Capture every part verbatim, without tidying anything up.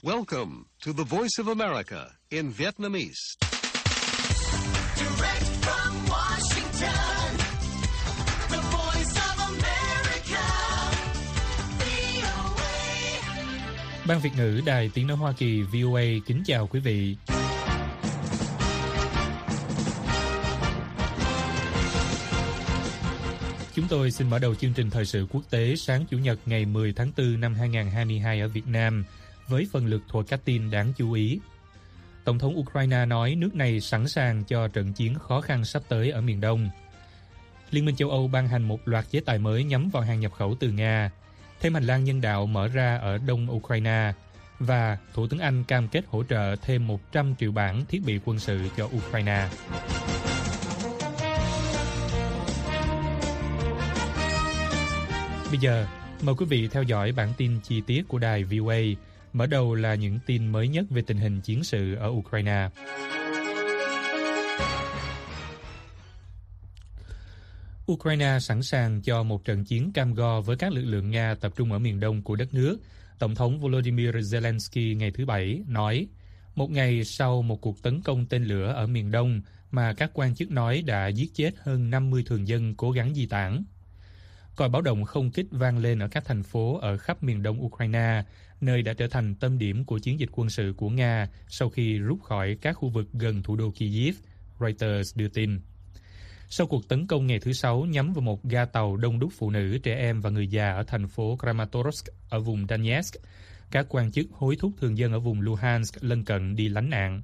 Welcome to the Voice of America in Vietnamese. Direct from Washington, the Voice of America, vê o a. Ban Việt ngữ Đài Tiếng nói Hoa Kỳ vê o a kính chào quý vị. Chúng tôi xin mở đầu chương trình thời sự quốc tế sáng Chủ nhật ngày mười tháng tư năm hai nghìn không trăm hai mươi hai ở Việt Nam với phần lược thuộc các tin đáng chú ý. Tổng thống Ukraine nói nước này sẵn sàng cho trận chiến khó khăn sắp tới ở miền Đông. Liên minh châu Âu ban hành một loạt chế tài mới nhắm vào hàng nhập khẩu từ Nga. Thêm hành lang nhân đạo mở ra ở đông Ukraine. Và Thủ tướng Anh cam kết hỗ trợ thêm một trăm triệu bảng thiết bị quân sự cho Ukraine. Bây giờ, mời quý vị theo dõi bản tin chi tiết của đài vê o a. Mở đầu là những tin mới nhất về tình hình chiến sự ở Ukraine. Ukraine sẵn sàng cho một trận chiến cam go với các lực lượng Nga tập trung ở miền đông của đất nước. Tổng thống Volodymyr Zelensky ngày thứ Bảy nói, một ngày sau một cuộc tấn công tên lửa ở miền đông mà các quan chức nói đã giết chết hơn năm mươi thường dân cố gắng di tản. Còi báo động không kích vang lên ở các thành phố ở khắp miền đông Ukraine, nơi đã trở thành tâm điểm của chiến dịch quân sự của Nga sau khi rút khỏi các khu vực gần thủ đô Kyiv, Reuters đưa tin. Sau cuộc tấn công ngày thứ Sáu nhắm vào một ga tàu đông đúc phụ nữ, trẻ em và người già ở thành phố Kramatorsk ở vùng Donetsk, các quan chức hối thúc thường dân ở vùng Luhansk lân cận đi lánh nạn.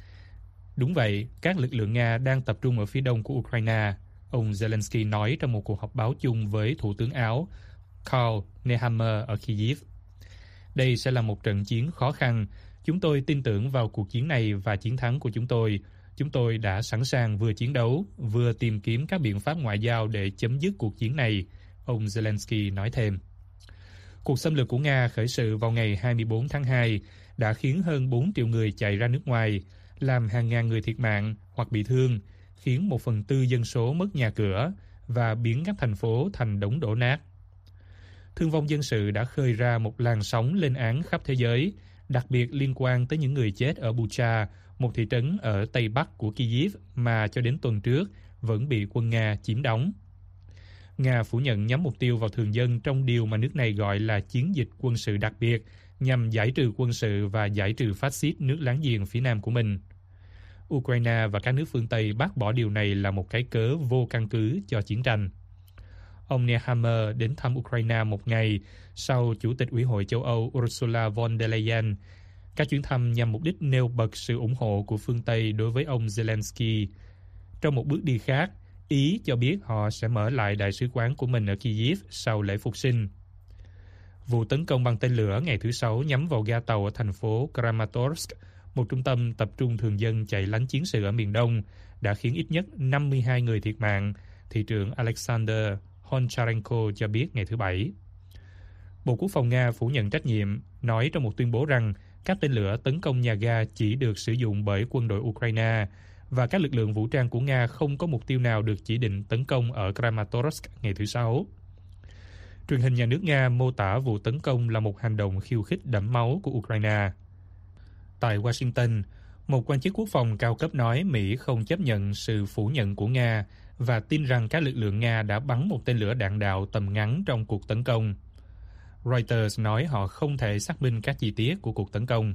Đúng vậy, các lực lượng Nga đang tập trung ở phía đông của Ukraine, ông Zelensky nói trong một cuộc họp báo chung với Thủ tướng Áo Karl Nehammer ở Kyiv. Đây sẽ là một trận chiến khó khăn. Chúng tôi tin tưởng vào cuộc chiến này và chiến thắng của chúng tôi. Chúng tôi đã sẵn sàng vừa chiến đấu, vừa tìm kiếm các biện pháp ngoại giao để chấm dứt cuộc chiến này, ông Zelensky nói thêm. Cuộc xâm lược của Nga khởi sự vào ngày hai mươi bốn tháng hai đã khiến hơn bốn triệu người chạy ra nước ngoài, làm hàng ngàn người thiệt mạng hoặc bị thương, khiến một phần tư dân số mất nhà cửa và biến các thành phố thành đống đổ nát. Thương vong dân sự đã khơi ra một làn sóng lên án khắp thế giới, đặc biệt liên quan tới những người chết ở Bucha, một thị trấn ở tây bắc của Kyiv mà cho đến tuần trước vẫn bị quân Nga chiếm đóng. Nga phủ nhận nhắm mục tiêu vào thường dân trong điều mà nước này gọi là chiến dịch quân sự đặc biệt nhằm giải trừ quân sự và giải trừ phát xít nước láng giềng phía nam của mình. Ukraine và các nước phương Tây bác bỏ điều này là một cái cớ vô căn cứ cho chiến tranh. Ông Nehammer đến thăm Ukraine một ngày sau Chủ tịch Ủy hội châu Âu Ursula von der Leyen. Các chuyến thăm nhằm mục đích nêu bật sự ủng hộ của phương Tây đối với ông Zelensky. Trong một bước đi khác, Ý cho biết họ sẽ mở lại đại sứ quán của mình ở Kyiv sau lễ phục sinh. Vụ tấn công bằng tên lửa ngày thứ Sáu nhắm vào ga tàu ở thành phố Kramatorsk, một trung tâm tập trung thường dân chạy lánh chiến sự ở miền đông, đã khiến ít nhất năm mươi hai người thiệt mạng, thị trưởng Alexander Honcharenko cho biết ngày thứ Bảy. Bộ Quốc phòng Nga phủ nhận trách nhiệm, nói trong một tuyên bố rằng các tên lửa tấn công nhà ga chỉ được sử dụng bởi quân đội Ukraine và các lực lượng vũ trang của Nga không có mục tiêu nào được chỉ định tấn công ở Kramatorsk ngày thứ Sáu. Truyền hình nhà nước Nga mô tả vụ tấn công là một hành động khiêu khích đẫm máu của Ukraine. Tại Washington, một quan chức quốc phòng cao cấp nói Mỹ không chấp nhận sự phủ nhận của Nga và tin rằng các lực lượng Nga đã bắn một tên lửa đạn đạo tầm ngắn trong cuộc tấn công. Reuters nói họ không thể xác minh các chi tiết của cuộc tấn công.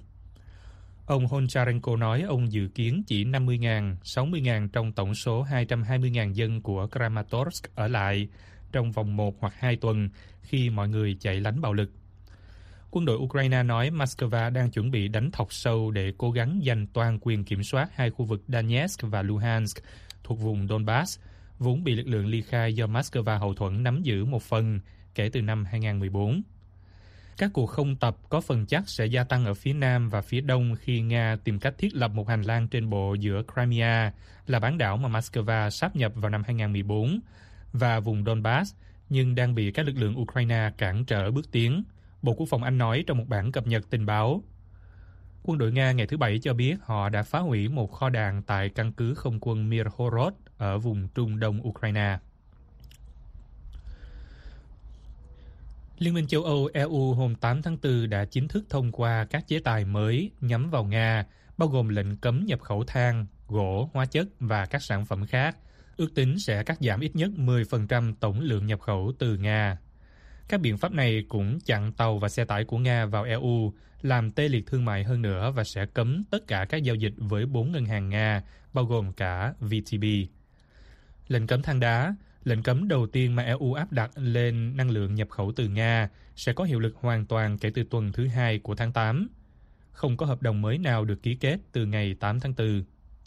Ông Honcharenko nói ông dự kiến chỉ năm mươi nghìn, sáu mươi nghìn trong tổng số hai trăm hai mươi nghìn dân của Kramatorsk ở lại trong vòng một hoặc hai tuần khi mọi người chạy lánh bạo lực. Quân đội Ukraine nói Moscow đang chuẩn bị đánh thọc sâu để cố gắng giành toàn quyền kiểm soát hai khu vực Donetsk và Luhansk thuộc vùng Donbass, vốn bị lực lượng ly khai do Moscow hậu thuẫn nắm giữ một phần kể từ năm hai nghìn không trăm mười bốn. Các cuộc không tập có phần chắc sẽ gia tăng ở phía nam và phía đông khi Nga tìm cách thiết lập một hành lang trên bộ giữa Crimea, là bán đảo mà Moscow sáp nhập vào năm hai nghìn không trăm mười bốn, và vùng Donbass, nhưng đang bị các lực lượng Ukraine cản trở bước tiến, Bộ Quốc phòng Anh nói trong một bản cập nhật tình báo. Quân đội Nga ngày thứ Bảy cho biết họ đã phá hủy một kho đạn tại căn cứ không quân Mirhorod ở vùng trung đông Ukraine. Liên minh châu Âu E U hôm tám tháng tư đã chính thức thông qua các chế tài mới nhắm vào Nga, bao gồm lệnh cấm nhập khẩu than, gỗ, hóa chất và các sản phẩm khác, ước tính sẽ cắt giảm ít nhất mười phần trăm tổng lượng nhập khẩu từ Nga. Các biện pháp này cũng chặn tàu và xe tải của Nga vào E U, làm tê liệt thương mại hơn nữa và sẽ cấm tất cả các giao dịch với bốn ngân hàng Nga, bao gồm cả vê tê bê. Lệnh cấm than đá, lệnh cấm đầu tiên mà E U áp đặt lên năng lượng nhập khẩu từ Nga, sẽ có hiệu lực hoàn toàn kể từ tuần thứ hai của tháng tám. Không có hợp đồng mới nào được ký kết từ ngày tám tháng tư.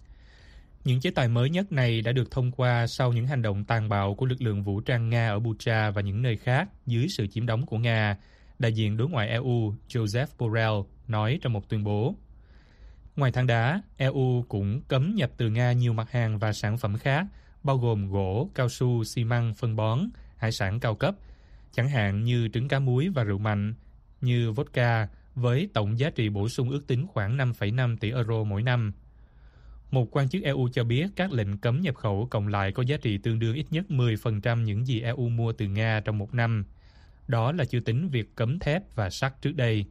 Những chế tài mới nhất này đã được thông qua sau những hành động tàn bạo của lực lượng vũ trang Nga ở Bucha và những nơi khác dưới sự chiếm đóng của Nga, đại diện đối ngoại E U Joseph Borrell nói trong một tuyên bố. Ngoài than đá, E U cũng cấm nhập từ Nga nhiều mặt hàng và sản phẩm khác, bao gồm gỗ, cao su, xi măng, phân bón, hải sản cao cấp, chẳng hạn như trứng cá muối và rượu mạnh, như vodka, với tổng giá trị bổ sung ước tính khoảng năm phẩy năm tỷ euro mỗi năm. Một quan chức E U cho biết các lệnh cấm nhập khẩu cộng lại có giá trị tương đương ít nhất mười phần trăm những gì E U mua từ Nga trong một năm. Đó là chưa tính việc cấm thép và sắt trước đây.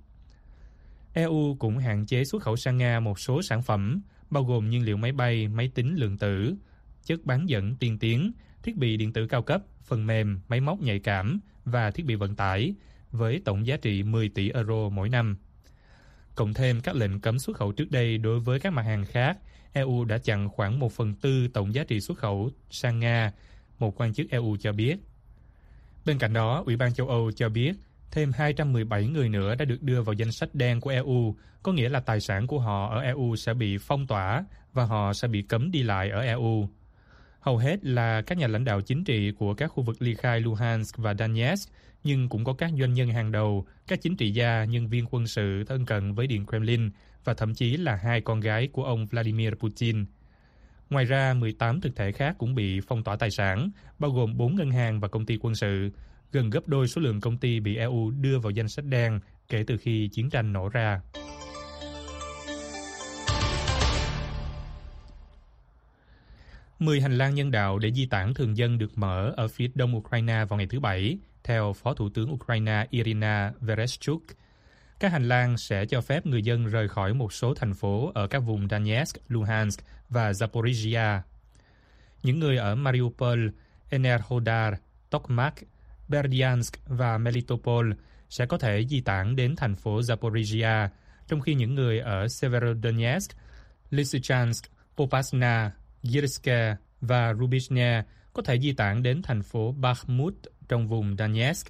E U cũng hạn chế xuất khẩu sang Nga một số sản phẩm, bao gồm nhiên liệu máy bay, máy tính lượng tử, chất bán dẫn tiên tiến, thiết bị điện tử cao cấp, phần mềm, máy móc nhạy cảm và thiết bị vận tải, với tổng giá trị mười tỷ euro mỗi năm. Cộng thêm các lệnh cấm xuất khẩu trước đây đối với các mặt hàng khác, E U đã chặn khoảng một phần tư tổng giá trị xuất khẩu sang Nga, một quan chức E U cho biết. Bên cạnh đó, Ủy ban châu Âu cho biết thêm hai trăm mười bảy người nữa đã được đưa vào danh sách đen của E U, có nghĩa là tài sản của họ ở E U sẽ bị phong tỏa và họ sẽ bị cấm đi lại ở E U. Hầu hết là các nhà lãnh đạo chính trị của các khu vực ly khai Luhansk và Donetsk, nhưng cũng có các doanh nhân hàng đầu, các chính trị gia, nhân viên quân sự thân cận với Điện Kremlin và thậm chí là hai con gái của ông Vladimir Putin. Ngoài ra, mười tám thực thể khác cũng bị phong tỏa tài sản, bao gồm bốn ngân hàng và công ty quân sự, gần gấp đôi số lượng công ty bị E U đưa vào danh sách đen kể từ khi chiến tranh nổ ra. Mười hành lang nhân đạo để di tản thường dân được mở ở phía đông Ukraine vào ngày thứ Bảy, theo Phó Thủ tướng Ukraine Irina Vereshchuk. Các hành lang sẽ cho phép người dân rời khỏi một số thành phố ở các vùng Donetsk, Luhansk và Zaporizhia. Những người ở Mariupol, Enerhodar, Tokmak, Berdyansk và Melitopol sẽ có thể di tản đến thành phố Zaporizhia, trong khi những người ở Severodonetsk, Lysychansk, Popasna, Girske và Rubizhne có thể di tản đến thành phố Bakhmut trong vùng Donetsk.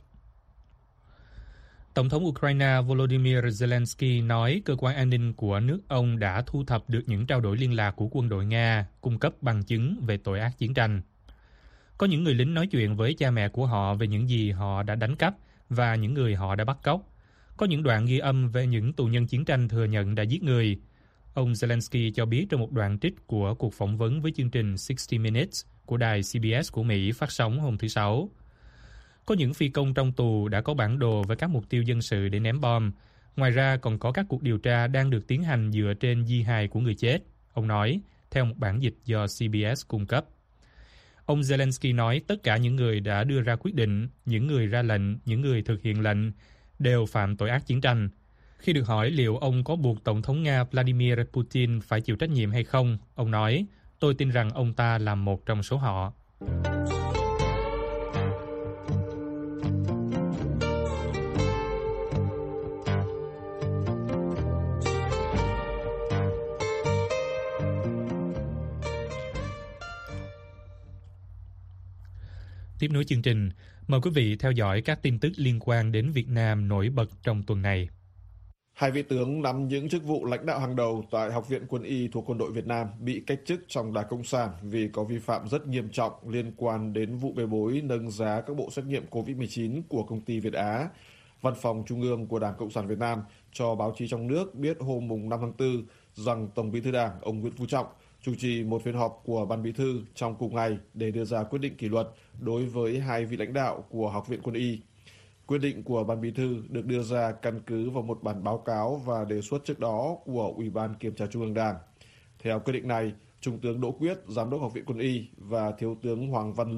Tổng thống Ukraine Volodymyr Zelensky nói cơ quan an ninh của nước ông đã thu thập được những trao đổi liên lạc của quân đội Nga, cung cấp bằng chứng về tội ác chiến tranh. Có những người lính nói chuyện với cha mẹ của họ về những gì họ đã đánh cắp và những người họ đã bắt cóc. Có những đoạn ghi âm về những tù nhân chiến tranh thừa nhận đã giết người. Ông Zelensky cho biết trong một đoạn trích của cuộc phỏng vấn với chương trình sixty minutes của đài C B S của Mỹ phát sóng hôm thứ Sáu. Có những phi công trong tù đã có bản đồ với các mục tiêu dân sự để ném bom. Ngoài ra còn có các cuộc điều tra đang được tiến hành dựa trên di hài của người chết, ông nói, theo một bản dịch do C B S cung cấp. Ông Zelensky nói tất cả những người đã đưa ra quyết định, những người ra lệnh, những người thực hiện lệnh, đều phạm tội ác chiến tranh. Khi được hỏi liệu ông có buộc Tổng thống Nga Vladimir Putin phải chịu trách nhiệm hay không, ông nói, tôi tin rằng ông ta là một trong số họ. Tiếp nối chương trình, mời quý vị theo dõi các tin tức liên quan đến Việt Nam nổi bật trong tuần này. Hai vị tướng nắm những chức vụ lãnh đạo hàng đầu tại Học viện Quân y thuộc Quân đội Việt Nam bị cách chức trong Đảng Cộng sản vì có vi phạm rất nghiêm trọng liên quan đến vụ bê bối nâng giá các bộ xét nghiệm covid mười chín của công ty Việt Á. Văn phòng Trung ương của Đảng Cộng sản Việt Nam cho báo chí trong nước biết hôm mùng năm tháng tư rằng Tổng Bí thư Đảng ông Nguyễn Phú Trọng chủ trì một phiên họp của Ban Bí thư trong cùng ngày để đưa ra quyết định kỷ luật đối với hai vị lãnh đạo của Học viện Quân y. Quyết định của Ban Bí thư được đưa ra căn cứ vào một bản báo cáo và đề xuất trước đó của Ủy ban Kiểm tra Trung ương Đảng. Theo quyết định này, Trung tướng Đỗ Quyết, Giám đốc Học viện Quân y và Thiếu tướng Hoàng Văn Lương,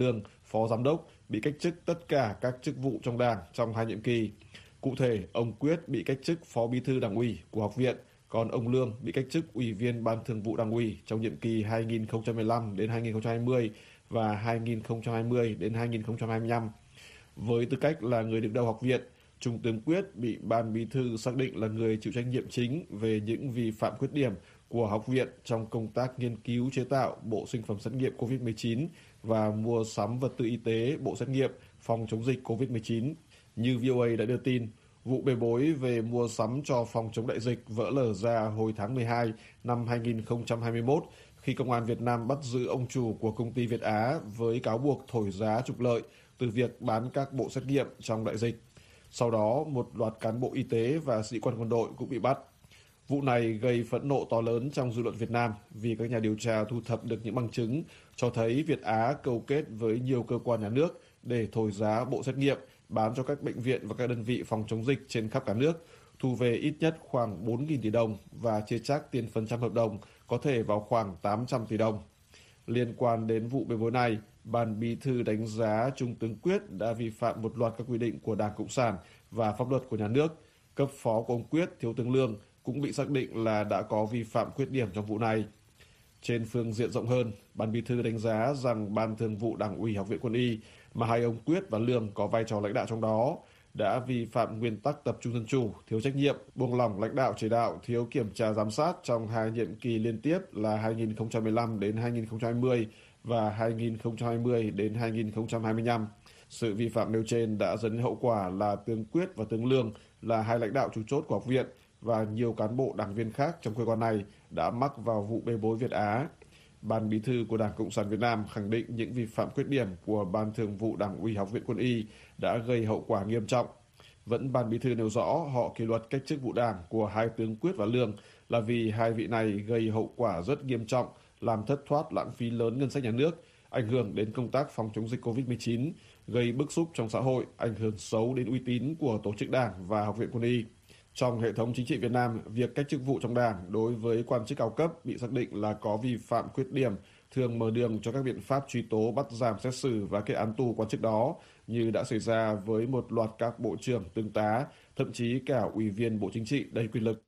phó giám đốc bị cách chức tất cả các chức vụ trong Đảng trong hai nhiệm kỳ. Cụ thể, ông Quyết bị cách chức phó bí thư Đảng ủy của học viện, còn ông Lương bị cách chức ủy viên Ban Thường vụ Đảng ủy trong nhiệm kỳ hai nghìn không trăm mười lăm đến hai nghìn không trăm hai mươi và hai nghìn không trăm hai mươi đến hai nghìn không trăm hai mươi lăm. Với tư cách là người đứng đầu học viện, Trung tướng Quyết bị Ban Bí thư xác định là người chịu trách nhiệm chính về những vi phạm khuyết điểm của học viện trong công tác nghiên cứu chế tạo bộ sinh phẩm xét nghiệm covid mười chín và mua sắm vật tư y tế, bộ xét nghiệm phòng chống dịch covid mười chín. Như vê o a đã đưa tin, vụ bê bối về mua sắm cho phòng chống đại dịch vỡ lở ra hồi tháng mười hai năm hai nghìn không trăm hai mươi mốt khi Công an Việt Nam bắt giữ ông chủ của công ty Việt Á với cáo buộc thổi giá trục lợi từ việc bán các bộ xét nghiệm trong đại dịch. Sau đó, một loạt cán bộ y tế và sĩ quan quân đội cũng bị bắt. Vụ này gây phẫn nộ to lớn trong dư luận Việt Nam vì các nhà điều tra thu thập được những bằng chứng cho thấy Việt Á câu kết với nhiều cơ quan nhà nước để thổi giá bộ xét nghiệm, bán cho các bệnh viện và các đơn vị phòng chống dịch trên khắp cả nước, thu về ít nhất khoảng bốn nghìn tỷ đồng và chia chác tiền phần trăm hợp đồng có thể vào khoảng tám trăm tỷ đồng. Liên quan đến vụ bê bối này, Ban Bí thư đánh giá Trung tướng Quyết đã vi phạm một loạt các quy định của Đảng Cộng sản và pháp luật của nhà nước. Cấp phó của ông Quyết, Thiếu tướng Lương, cũng bị xác định là đã có vi phạm khuyết điểm trong vụ này. Trên phương diện rộng hơn, Ban Bí thư đánh giá rằng Ban Thường vụ Đảng ủy Học viện Quân y, mà hai ông Quyết và Lương có vai trò lãnh đạo trong đó, đã vi phạm nguyên tắc tập trung dân chủ, thiếu trách nhiệm, buông lỏng lãnh đạo chỉ đạo, thiếu kiểm tra giám sát trong hai nhiệm kỳ liên tiếp là hai nghìn không trăm mười lăm đến hai nghìn không trăm hai mươi và hai nghìn không trăm hai mươi đến hai nghìn không trăm hai mươi lăm. Sự vi phạm nêu trên đã dẫn đến hậu quả là tướng Quyết và tướng Lương là hai lãnh đạo chủ chốt của học viện và nhiều cán bộ đảng viên khác trong cơ quan này đã mắc vào vụ bê bối Việt Á. Ban Bí thư của Đảng Cộng sản Việt Nam khẳng định những vi phạm khuyết điểm của Ban Thường vụ Đảng ủy Học viện Quân y đã gây hậu quả nghiêm trọng. Vẫn Ban Bí thư nêu rõ họ kỷ luật cách chức vụ đảng của hai tướng Quyết và Lương là vì hai vị này gây hậu quả rất nghiêm trọng, làm thất thoát lãng phí lớn ngân sách nhà nước, ảnh hưởng đến công tác phòng chống dịch covid mười chín, gây bức xúc trong xã hội, ảnh hưởng xấu đến uy tín của tổ chức đảng và Học viện Quân y. Trong hệ thống chính trị Việt Nam, việc cách chức vụ trong đảng đối với quan chức cao cấp bị xác định là có vi phạm khuyết điểm thường mở đường cho các biện pháp truy tố, bắt giam, xét xử và kết án tù quan chức đó, như đã xảy ra với một loạt các bộ trưởng, tướng tá, thậm chí cả ủy viên Bộ Chính trị đầy quyền lực.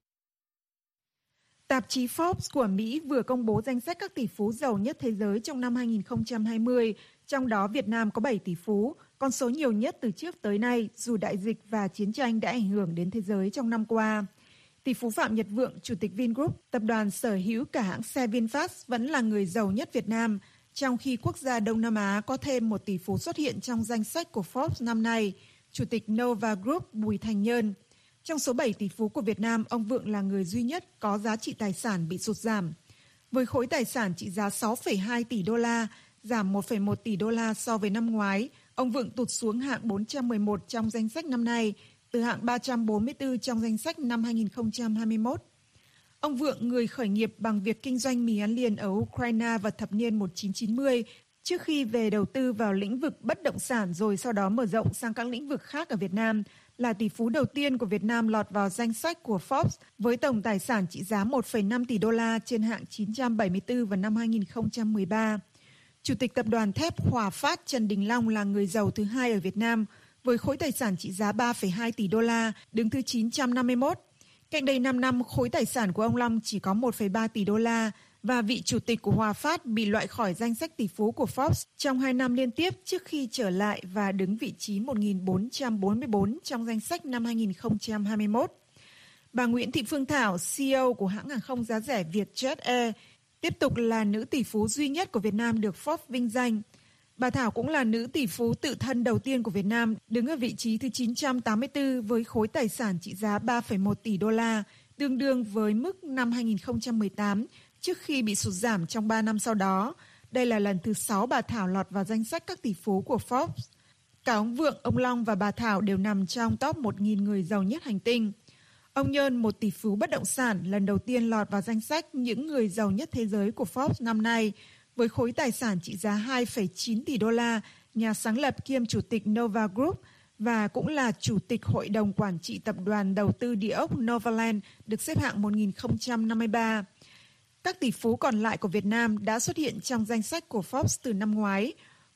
Tạp chí Forbes của Mỹ vừa công bố danh sách các tỷ phú giàu nhất thế giới trong năm hai nghìn không trăm hai mươi, trong đó Việt Nam có bảy tỷ phú, con số nhiều nhất từ trước tới nay dù đại dịch và chiến tranh đã ảnh hưởng đến thế giới trong năm qua. Tỷ phú Phạm Nhật Vượng, Chủ tịch Vingroup, tập đoàn sở hữu cả hãng xe VinFast, vẫn là người giàu nhất Việt Nam, trong khi quốc gia Đông Nam Á có thêm một tỷ phú xuất hiện trong danh sách của Forbes năm nay, Chủ tịch Nova Group Bùi Thành Nhơn. Trong số bảy tỷ phú của Việt Nam, ông Vượng là người duy nhất có giá trị tài sản bị sụt giảm. Với khối tài sản trị giá sáu phẩy hai tỷ đô la, giảm một phẩy một tỷ đô la so với năm ngoái, ông Vượng tụt xuống hạng bốn trăm mười một trong danh sách năm nay, từ hạng ba trăm bốn mươi tư trong danh sách năm hai nghìn không trăm hai mươi mốt. Ông Vượng, người khởi nghiệp bằng việc kinh doanh mì ăn liền ở Ukraine vào thập niên một nghìn chín trăm chín mươi, trước khi về đầu tư vào lĩnh vực bất động sản rồi sau đó mở rộng sang các lĩnh vực khác ở Việt Nam, là tỷ phú đầu tiên của Việt Nam lọt vào danh sách của Forbes với tổng tài sản trị giá một phẩy năm tỷ đô la trên hạng chín trăm bảy mươi tư vào năm hai nghìn không trăm mười ba. Chủ tịch tập đoàn thép Hòa Phát Trần Đình Long là người giàu thứ hai ở Việt Nam với khối tài sản trị giá ba phẩy hai tỷ đô la, đứng thứ chín trăm năm mươi mốt. Cách đây năm năm, khối tài sản của ông Long chỉ có một phẩy ba tỷ đô la và vị chủ tịch của Hòa Phát bị loại khỏi danh sách tỷ phú của Forbes trong hai năm liên tiếp trước khi trở lại và đứng vị trí một nghìn bốn trăm bốn mươi tư trong danh sách năm hai nghìn không trăm hai mươi mốt. Bà Nguyễn Thị Phương Thảo, xê e ô của hãng hàng không giá rẻ Vietjet Air, tiếp tục là nữ tỷ phú duy nhất của Việt Nam được Forbes vinh danh. Bà Thảo cũng là nữ tỷ phú tự thân đầu tiên của Việt Nam, đứng ở vị trí thứ chín trăm tám mươi tư với khối tài sản trị giá ba phẩy một tỷ đô la, tương đương với mức năm hai nghìn không trăm mười tám, trước khi bị sụt giảm trong ba năm sau đó. Đây là lần thứ sáu bà Thảo lọt vào danh sách các tỷ phú của Forbes. Cả ông Vượng, ông Long và bà Thảo đều nằm trong top một nghìn người giàu nhất hành tinh. Ông Nhơn, một tỷ phú bất động sản, lần đầu tiên lọt vào danh sách những người giàu nhất thế giới của Forbes năm nay, với khối tài sản trị giá hai phẩy chín tỷ đô la, nhà sáng lập kiêm chủ tịch Nova Group và cũng là chủ tịch hội đồng quản trị tập đoàn đầu tư địa ốc Novaland, được xếp hạng một nghìn không trăm năm mươi ba. Các tỷ phú còn lại của Việt Nam đã xuất hiện trong danh sách của Forbes từ năm ngoái.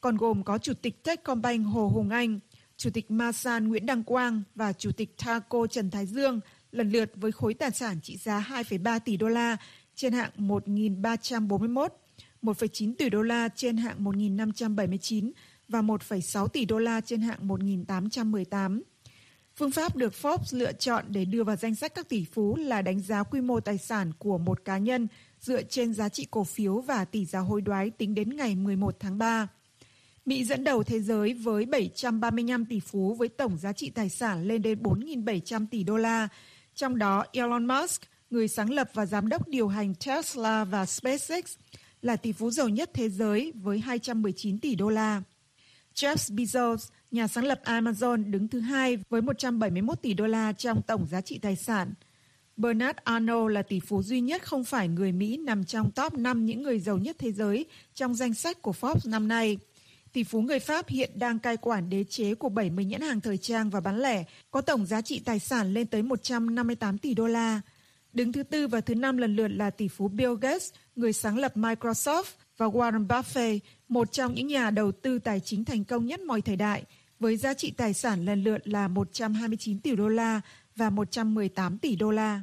còn gồm có Chủ tịch Techcombank Hồ Hùng Anh, Chủ tịch Masan Nguyễn Đăng Quang và Chủ tịch Thaco Trần Thái Dương, lần lượt với khối tài sản trị giá hai phẩy ba tỷ đô la trên hạng một nghìn ba trăm bốn mươi mốt, một phẩy chín tỷ đô la trên hạng một nghìn năm trăm bảy mươi chín và một phẩy sáu tỷ đô la trên hạng một nghìn tám trăm mười tám. Phương pháp được Forbes lựa chọn để đưa vào danh sách các tỷ phú là đánh giá quy mô tài sản của một cá nhân dựa trên giá trị cổ phiếu và tỷ giá hối đoái tính đến ngày mười một tháng ba. Mỹ dẫn đầu thế giới với bảy trăm ba mươi lăm tỷ phú với tổng giá trị tài sản lên đến bốn nghìn bảy trăm tỷ đô la. Trong đó, Elon Musk, người sáng lập và giám đốc điều hành Tesla và SpaceX, là tỷ phú giàu nhất thế giới với hai trăm mười chín tỷ đô la. Jeff Bezos, nhà sáng lập Amazon, đứng thứ hai với một trăm bảy mươi mốt tỷ đô la trong tổng giá trị tài sản. Bernard Arnault là tỷ phú duy nhất không phải người Mỹ nằm trong top năm những người giàu nhất thế giới trong danh sách của Forbes năm nay. Tỷ phú người Pháp hiện đang cai quản đế chế của bảy mươi nhãn hàng thời trang và bán lẻ, có tổng giá trị tài sản lên tới một trăm năm mươi tám tỷ đô la. Đứng thứ tư và thứ năm lần lượt là tỷ phú Bill Gates, người sáng lập Microsoft, và Warren Buffett, một trong những nhà đầu tư tài chính thành công nhất mọi thời đại, với giá trị tài sản lần lượt là một trăm hai mươi chín tỷ đô la và một trăm mười tám tỷ đô la.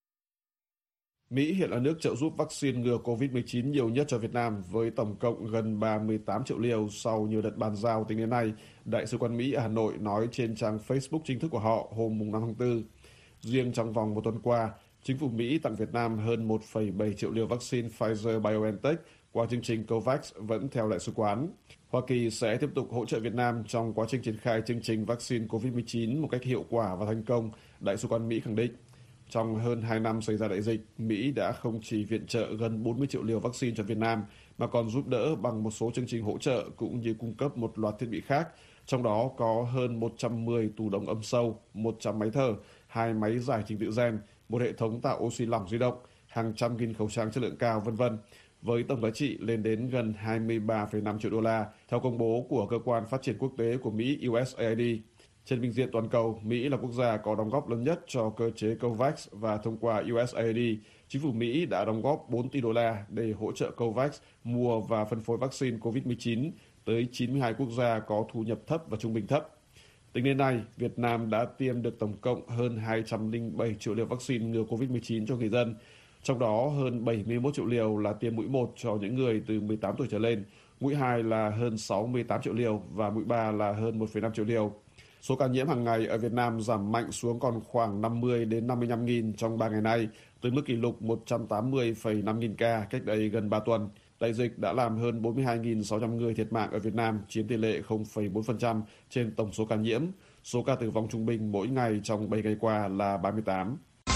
Mỹ hiện là nước trợ giúp vaccine ngừa covid mười chín nhiều nhất cho Việt Nam với tổng cộng gần ba mươi tám triệu liều sau nhiều đợt bàn giao tính đến nay, Đại sứ quán Mỹ ở Hà Nội nói trên trang Facebook chính thức của họ hôm năm tháng tư. Riêng trong vòng một tuần qua, chính phủ Mỹ tặng Việt Nam hơn một phẩy bảy triệu liều vaccine Pfizer-BioNTech qua chương trình COVAX vẫn theo đại sứ quán. Hoa Kỳ sẽ tiếp tục hỗ trợ Việt Nam trong quá trình triển khai chương trình vaccine covid mười chín một cách hiệu quả và thành công, Đại sứ quán Mỹ khẳng định. Trong hơn hai năm xảy ra đại dịch, Mỹ đã không chỉ viện trợ gần bốn mươi triệu liều vaccine cho Việt Nam, mà còn giúp đỡ bằng một số chương trình hỗ trợ cũng như cung cấp một loạt thiết bị khác. Trong đó có hơn một trăm mười tủ đông âm sâu, một trăm máy thở, hai máy giải trình tự gen, một hệ thống tạo oxy lỏng di động, hàng trăm nghìn khẩu trang chất lượng cao, vân vân, với tổng giá trị lên đến gần hai mươi ba phẩy năm triệu đô la, theo công bố của Cơ quan Phát triển Quốc tế của Mỹ U S A I D. Trên bình diện toàn cầu, Mỹ là quốc gia có đóng góp lớn nhất cho cơ chế COVAX và thông qua U S A I D, chính phủ Mỹ đã đóng góp bốn tỷ đô la để hỗ trợ COVAX mua và phân phối vaccine covid mười chín tới chín mươi hai quốc gia có thu nhập thấp và trung bình thấp. Tính đến nay, Việt Nam đã tiêm được tổng cộng hơn hai trăm lẻ bảy triệu liều vaccine ngừa covid mười chín cho người dân. Trong đó, hơn bảy mươi mốt triệu liều là tiêm mũi một cho những người từ mười tám tuổi trở lên, mũi hai là hơn sáu mươi tám triệu liều và mũi ba là hơn một phẩy năm triệu liều. Số ca nhiễm hàng ngày ở Việt Nam giảm mạnh xuống còn khoảng năm mươi đến năm mươi lăm nghìn trong ba ngày nay, tới mức kỷ lục một trăm tám mươi phẩy năm nghìn ca cách đây gần ba tuần. Đại dịch đã làm hơn bốn mươi hai nghìn sáu trăm người thiệt mạng ở Việt Nam, chiếm tỷ lệ không phẩy bốn phần trăm trên tổng số ca nhiễm. Số ca tử vong trung bình mỗi ngày trong bảy ngày qua là ba mươi tám.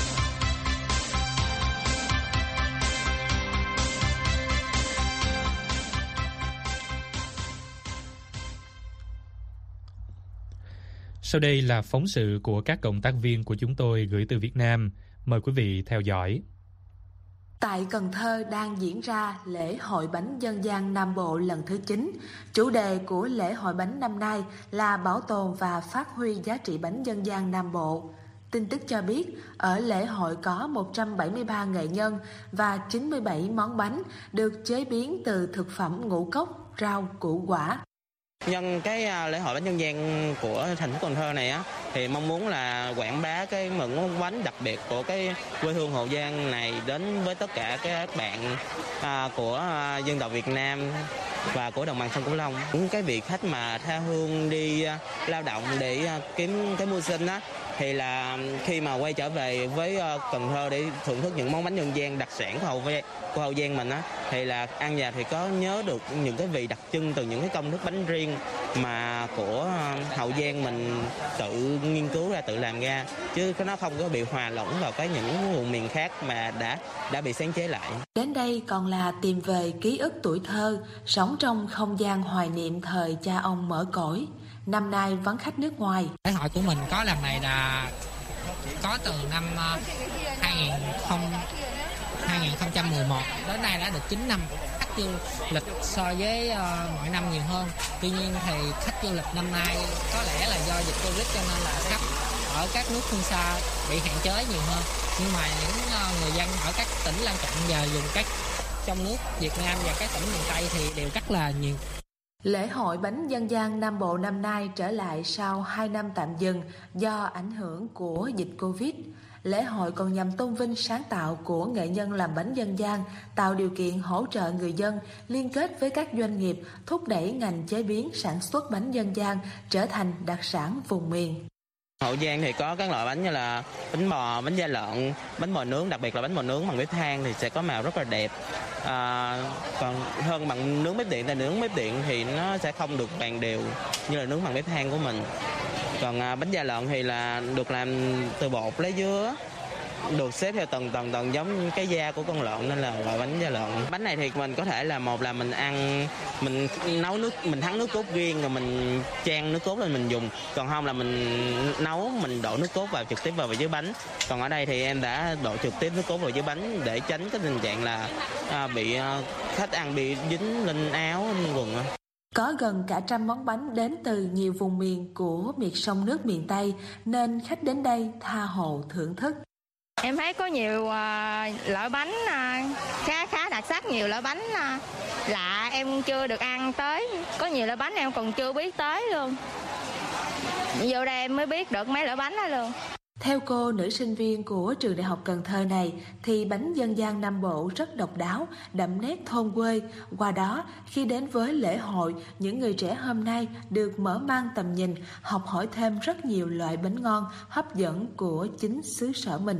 Sau đây là phóng sự của các cộng tác viên của chúng tôi gửi từ Việt Nam. Mời quý vị theo dõi. Tại Cần Thơ đang diễn ra lễ hội bánh dân gian Nam Bộ lần thứ chín. Chủ đề của lễ hội bánh năm nay là bảo tồn và phát huy giá trị bánh dân gian Nam Bộ. Tin tức cho biết, ở lễ hội có một trăm bảy mươi ba nghệ nhân và chín mươi bảy món bánh được chế biến từ thực phẩm ngũ cốc, rau, củ quả. Nhân cái lễ hội bánh dân gian của thành phố Cần Thơ này á, thì mong muốn là quảng bá cái món bánh đặc biệt của cái quê hương Hậu Giang này đến với tất cả các bạn à, của à, dân tộc Việt Nam và của đồng bằng sông Cửu Long. Những cái việc khách mà tha hương đi à, lao động để à, kiếm cái mưu sinh á, thì là khi mà quay trở về với uh, Cần Thơ để thưởng thức những món bánh dân gian đặc sản của Hậu, của Hậu Giang mình á, thì là ăn nhà thì có nhớ được những cái vị đặc trưng từ những cái công thức bánh riêng mà của uh, Hậu Giang mình tự nghiên cứu ra, tự làm ra, chứ nó không có bị hòa lẫn vào cái những vùng miền khác mà đã đã bị sáng chế lại. Đến đây còn là tìm về ký ức tuổi thơ, sống trong không gian hoài niệm thời cha ông mở cõi. Năm nay vắng khách nước ngoài. Lễ hội của mình có lần này là có từ năm hai không một một đến nay đã được chín năm. Khách du lịch so với uh, mọi năm nhiều hơn. Tuy nhiên thì khách du lịch năm nay có lẽ là do dịch Covid cho nên là khách ở các nước phương xa bị hạn chế nhiều hơn. Nhưng mà những uh, người dân ở các tỉnh lân cận và dùng các trong nước Việt Nam và các tỉnh miền Tây thì đều rất là nhiều. Lễ hội bánh dân gian Nam Bộ năm nay trở lại sau hai năm tạm dừng do ảnh hưởng của dịch Covid. Lễ hội còn nhằm tôn vinh sáng tạo của nghệ nhân làm bánh dân gian, tạo điều kiện hỗ trợ người dân, liên kết với các doanh nghiệp, thúc đẩy ngành chế biến sản xuất bánh dân gian trở thành đặc sản vùng miền. Hậu Giang thì có các loại bánh như là bánh bò, bánh da lợn, bánh bò nướng, đặc biệt là bánh bò nướng bằng bếp than thì sẽ có màu rất là đẹp. À, còn hơn bằng nướng bếp điện, tại nướng bếp điện thì nó sẽ không được vàng đều như là nướng bằng bếp than của mình. Còn à, bánh da lợn thì là được làm từ bột lấy dứa, được xếp theo tầng tầng tầng giống cái da của con lợn nên là loại bánh da lợn. Bánh này thì mình có thể là một là mình ăn, mình nấu nước, mình thắng nước cốt riêng rồi mình chan nước cốt lên mình dùng. Còn không là mình nấu, mình đổ nước cốt vào trực tiếp vào dưới bánh. Còn ở đây thì em đã đổ trực tiếp nước cốt vào dưới bánh để tránh cái tình trạng là à, bị à, khách ăn bị dính lên áo, lên quần. Có gần cả trăm món bánh đến từ nhiều vùng miền của miệt sông nước miền Tây nên khách đến đây tha hồ thưởng thức. Em thấy có nhiều uh, loại bánh uh, khá khá đặc sắc, nhiều loại bánh uh, lạ em chưa được ăn tới. Có nhiều loại bánh em còn chưa biết tới luôn. Vô đây em mới biết được mấy loại bánh đó luôn. Theo cô nữ sinh viên của trường Đại học Cần Thơ này thì bánh dân gian Nam Bộ rất độc đáo, đậm nét thôn quê. Qua đó, khi đến với lễ hội, những người trẻ hôm nay được mở mang tầm nhìn, học hỏi thêm rất nhiều loại bánh ngon, hấp dẫn của chính xứ sở mình.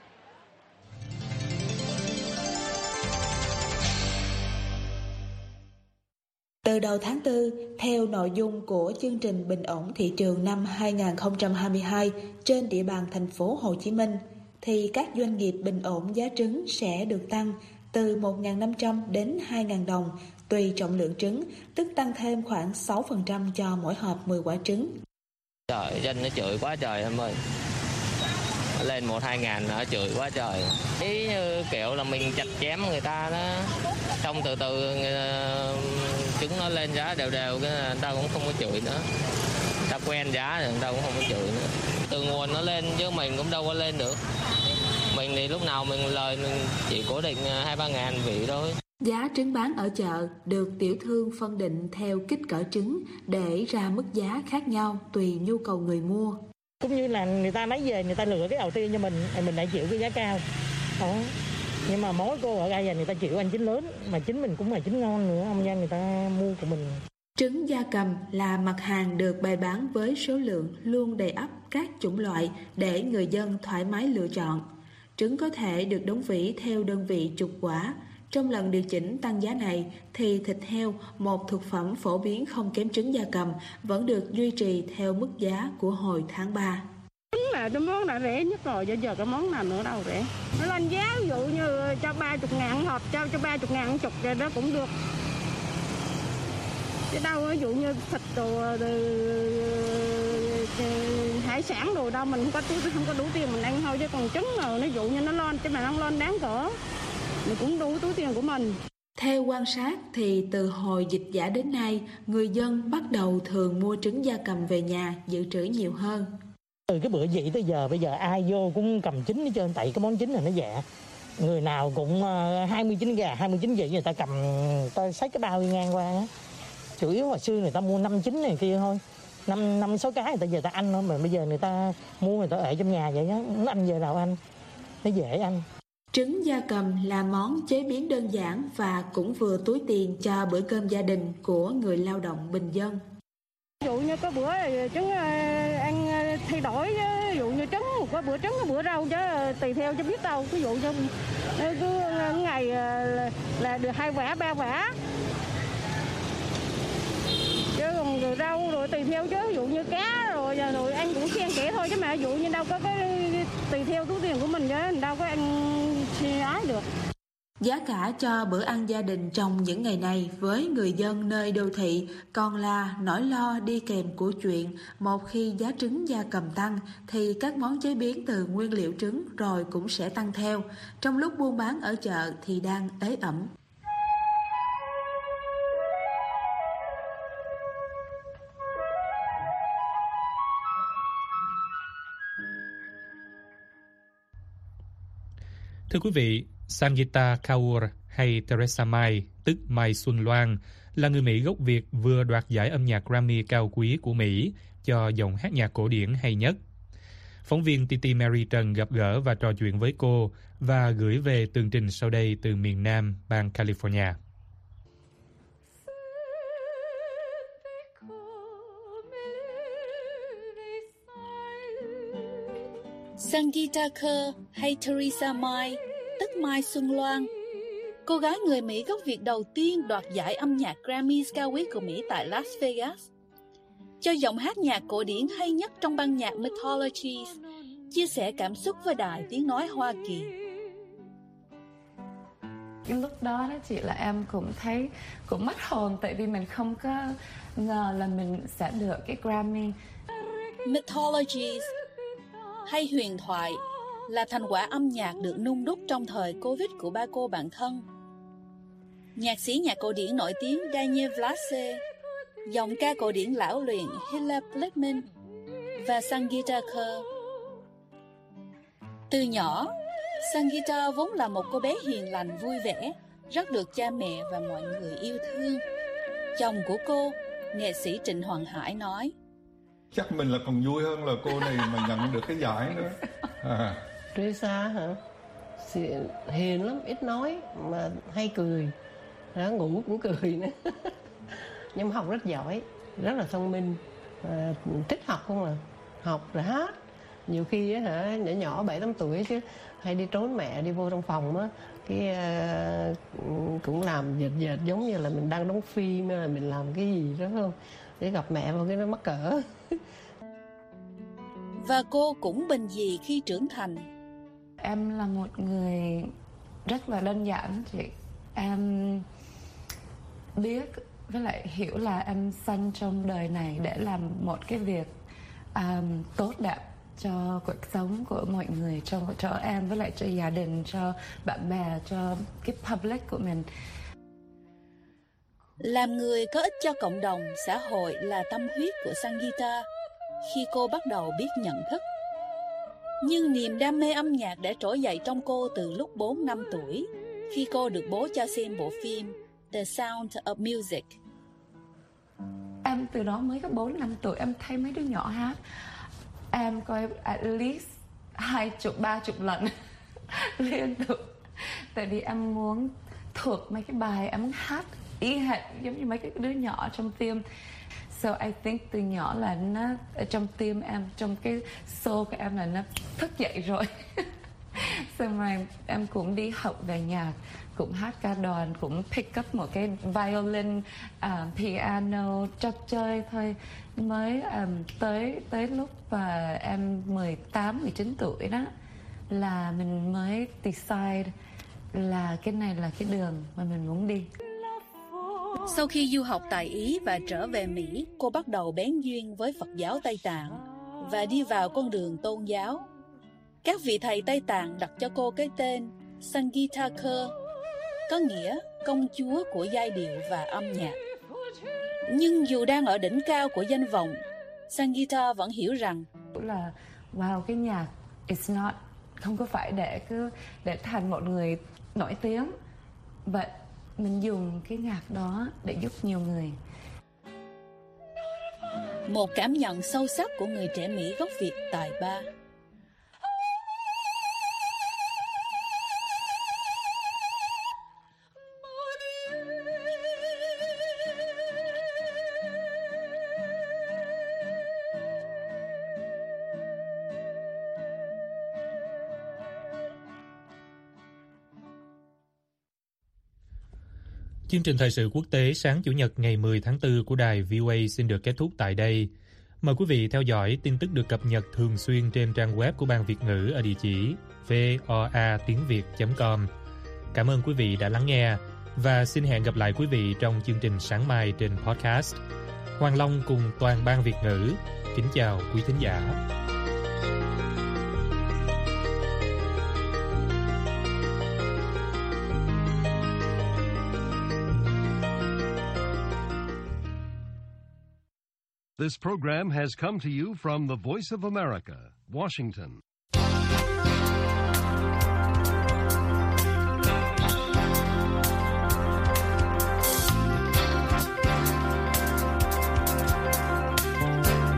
Từ đầu tháng tư, theo nội dung của chương trình bình ổn thị trường năm hai không hai hai trên địa bàn thành phố Hồ Chí Minh, thì các doanh nghiệp bình ổn giá trứng sẽ được tăng từ một nghìn năm trăm đến hai nghìn đồng tùy trọng lượng trứng, tức tăng thêm khoảng sáu phần trăm cho mỗi hộp mười quả trứng. Trời, dân nó chửi quá trời em ơi. Lên một hai ngàn nó chửi quá trời. Ý như kiểu là mình chặt chém người ta đó, xong từ từ người, trứng nó lên giá đều đều, cái người ta cũng không có chửi nữa. Người ta quen giá rồi người ta cũng không có chửi nữa. Từ nguồn nó lên chứ mình cũng đâu có lên được. Mình thì lúc nào mình lời mình chỉ cố định hai ba ngàn vị thôi. Giá trứng bán ở chợ được tiểu thương phân định theo kích cỡ trứng để ra mức giá khác nhau tùy nhu cầu người mua. Cũng như là người ta lấy về, người ta lựa cái đầu tiên cho mình, mình lại chịu cái giá cao. Đó. Nhưng mà mỗi cô ở đây giờ người ta chịu ăn trứng lớn, mà chính mình cũng là trứng ngon nữa, ông dân người ta mua của mình. Trứng gia cầm là mặt hàng được bày bán với số lượng luôn đầy ắp các chủng loại để người dân thoải mái lựa chọn. Trứng có thể được đóng vỉ theo đơn vị chục quả. Trong lần điều chỉnh tăng giá này thì thịt heo, một thực phẩm phổ biến không kém trứng gia cầm, vẫn được duy trì theo mức giá của hồi tháng ba. Trứng là cái món đã rẻ nhất rồi, giờ cái món nào nữa đâu rẻ. Nó lên giá ví dụ như cho ba mươi ngàn hộp, cho cho ba mươi ngàn chục rồi đó cũng được. Chứ đâu ví dụ như thịt đồ, hải sản đồ đâu mình không có không có đủ tiền mình ăn thôi, chứ còn trứng rồi ví dụ như nó lên chứ mà nó lên đáng cỡ mình cũng đủ túi tiền của mình. Theo quan sát thì từ hồi dịch giả đến nay, người dân bắt đầu thường mua trứng gia cầm về nhà dự trữ nhiều hơn. Từ cái bữa dị tới giờ bây giờ ai vô cũng cầm trứng hết trơn, tại cái món trứng này nó rẻ. Người nào cũng hai mươi chín gà, hai mươi chín vị người ta cầm, ta xách cái bao đi ngang qua á. Chủ yếu hồi xưa người ta mua năm chín này kia thôi. Năm năm sáu cái người ta giờ ta ăn thôi, mà bây giờ người ta mua người ta ở trong nhà vậy á, nó ăn giờ nào ăn. Nó dễ ăn. Trứng gia cầm là món chế biến đơn giản và cũng vừa túi tiền cho bữa cơm gia đình của người lao động bình dân. Ví dụ như có bữa trứng ăn thay đổi, ví dụ như trứng, có bữa trứng, có bữa rau chứ tùy theo chứ biết đâu. Ví dụ như cứ ngày là được hai quả, ba quả. Chứ còn rồi rau rồi tùy theo chứ, ví dụ như cá rồi, rồi ăn cũng xen kẽ thôi chứ mà ví dụ như đâu có cái tùy theo túi tiền của mình chứ đâu có ăn ái được. Giá cả cho bữa ăn gia đình trong những ngày này với người dân nơi đô thị còn là nỗi lo đi kèm của chuyện một khi giá trứng gia cầm tăng thì các món chế biến từ nguyên liệu trứng rồi cũng sẽ tăng theo, trong lúc buôn bán ở chợ thì đang ế ẩm. Thưa quý vị, Sangeeta Kaur hay Theresa Mai, tức Mai Xuân Loan, là người Mỹ gốc Việt vừa đoạt giải âm nhạc Grammy cao quý của Mỹ cho dòng hát nhạc cổ điển hay nhất. Phóng viên tê tê Mary Trần gặp gỡ và trò chuyện với cô và gửi về tường trình sau đây từ miền Nam, bang California. Sangeeta Kher hay Theresa Mai, tức Mai Xuân Loan, cô gái người Mỹ gốc Việt đầu tiên đoạt giải âm nhạc Grammy cao quý của Mỹ tại Las Vegas, cho giọng hát nhạc cổ điển hay nhất trong ban nhạc Mythologies, chia sẻ cảm xúc với đài tiếng nói Hoa Kỳ. Cái lúc đó đó chị là em cũng thấy cũng mất hồn, tại vì mình không có ngờ là mình sẽ được cái Grammy. Mythologies hay huyền thoại là thành quả âm nhạc được nung đúc trong thời Covid của ba cô bạn thân. Nhạc sĩ nhạc cổ điển nổi tiếng Daniel Vlasse, giọng ca cổ điển lão luyện Hilla Blackman và Sangeeta Kher. Từ nhỏ, Sangeeta vốn là một cô bé hiền lành vui vẻ, rất được cha mẹ và mọi người yêu thương. Chồng của cô, nghệ sĩ Trịnh Hoàng Hải nói: chắc mình là còn vui hơn là cô này mà nhận được cái giải nữa. À. Theresa hả? Hiền lắm, ít nói mà hay cười, đã ngủ cũng cười nữa. Nhưng mà học rất giỏi, rất là thông minh, à, thích học không à, học rồi hát. Nhiều khi á hả, nhỏ nhỏ bảy tám tuổi chứ hay đi trốn mẹ, đi vô trong phòng á, cái uh, cũng làm dệt dệt giống như là mình đang đóng phim hay là mình làm cái gì đó không, để gặp mẹ vào cái nó mắc cỡ. Và cô cũng bình dị khi trưởng thành. Em là một người rất là đơn giản chị. Em biết với lại hiểu là em sinh trong đời này để làm một cái việc um, tốt đẹp cho cuộc sống của mọi người, cho cho em với lại cho gia đình, cho bạn bè, cho cái public của mình. Làm người có ích cho cộng đồng, xã hội là tâm huyết của Sangeeta khi cô bắt đầu biết nhận thức. Nhưng niềm đam mê âm nhạc đã trỗi dậy trong cô từ lúc bốn năm tuổi, khi cô được bố cho xem bộ phim The Sound of Music. Em từ đó mới có bốn năm tuổi, em thấy mấy đứa nhỏ hát, em coi at least hai chục ba chục lần liên tục, tại vì em muốn thuộc mấy cái bài, em muốn hát y hệt giống như mấy cái đứa nhỏ trong phim. So I think từ nhỏ là nó ở trong tim em, trong cái soul của em là nó thức dậy rồi. Xong rồi em cũng đi học về nhạc, cũng hát ca đoàn, cũng pick up một cái violin, uh, piano, cho chơi thôi. Mới um, tới tới lúc mà em mười tám, mười chín tuổi đó là mình mới decide là cái này là cái đường mà mình muốn đi. Sau khi du học tại Ý và trở về Mỹ, cô bắt đầu bén duyên với Phật giáo Tây Tạng và đi vào con đường tôn giáo. Các vị thầy Tây Tạng đặt cho cô cái tên Sangeeta Kher, có nghĩa công chúa của giai điệu và âm nhạc. Nhưng dù đang ở đỉnh cao của danh vọng, Sangeeta vẫn hiểu rằng là wow, cái nhạc it's not, không có phải để cứ để thành một người nổi tiếng, but mình dùng cái nhạc đó để giúp nhiều người. Một cảm nhận sâu sắc của người trẻ Mỹ gốc Việt tài ba. Chương trình thời sự quốc tế sáng Chủ nhật ngày mười tháng tư của đài vê o a xin được kết thúc tại đây. Mời quý vị theo dõi tin tức được cập nhật thường xuyên trên trang web của Ban Việt ngữ ở địa chỉ voa tiếng việt chấm com. Cảm ơn quý vị đã lắng nghe và xin hẹn gặp lại quý vị trong chương trình sáng mai trên podcast. Hoàng Long cùng toàn Ban Việt ngữ kính chào quý thính giả. This program has come to you from the Voice of America, Washington.